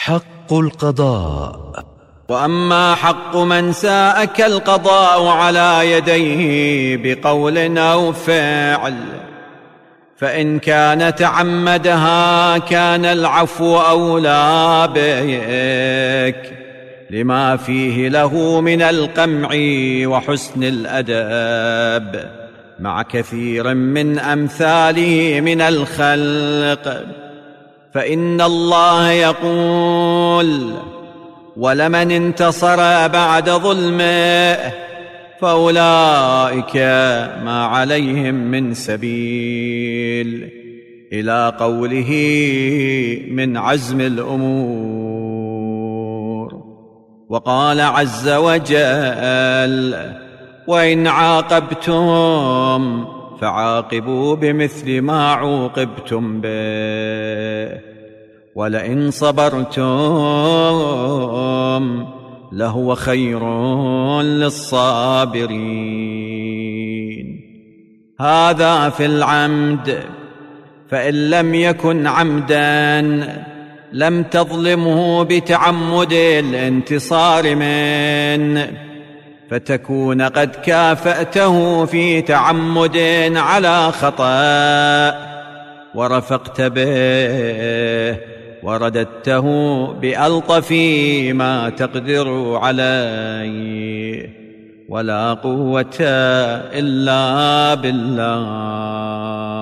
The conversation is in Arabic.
حق القضاء. وأما حق من ساءك القضاء على يديه بقول أو فعل، فإن كان تعمدها كان العفو أولى بك، لما فيه له من القمع وحسن الأدب مع كثير من أمثاله من الخلق. فإن الله يقول: ولمن انتصر بعد ظلمه فأولئك ما عليهم من سبيل، إلى قوله من عزم الأمور. وقال عز وجل: وإن عاقبتم فعاقبوا بمثل ما عوقبتم به ولئن صبرتم لهو خير للصابرين. هذا في العمد. فإن لم يكن عمدا لم تظلمه بتعمد الانتصار منه، فتكون قد كافأته في تعمد على خطأ ورفقت به ورددته بألطف ما تقدر عليه، ولا قوة إلا بالله.